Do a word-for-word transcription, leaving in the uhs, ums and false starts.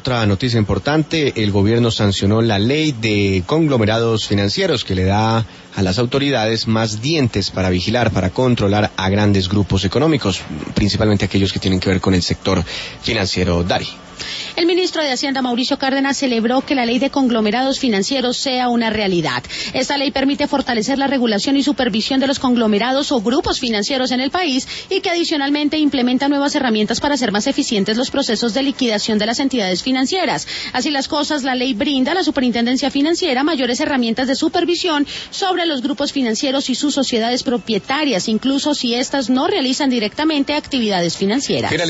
otra noticia importante, el gobierno sancionó la ley de conglomerados financieros que le da a las autoridades más dientes para vigilar, para controlar a grandes grupos económicos, principalmente aquellos que tienen que ver con el sector financiero. Dari. El ministro de Hacienda, Mauricio Cárdenas, celebró que la ley de conglomerados financieros sea una realidad. Esta ley permite fortalecer la regulación y supervisión de los conglomerados o grupos financieros en el país y que adicionalmente implementa nuevas herramientas para hacer más eficientes los procesos de liquidación de las entidades financieras. Así las cosas, la ley brinda a la Superintendencia Financiera mayores herramientas de supervisión sobre los grupos financieros y sus sociedades propietarias, incluso si éstas no realizan directamente actividades financieras.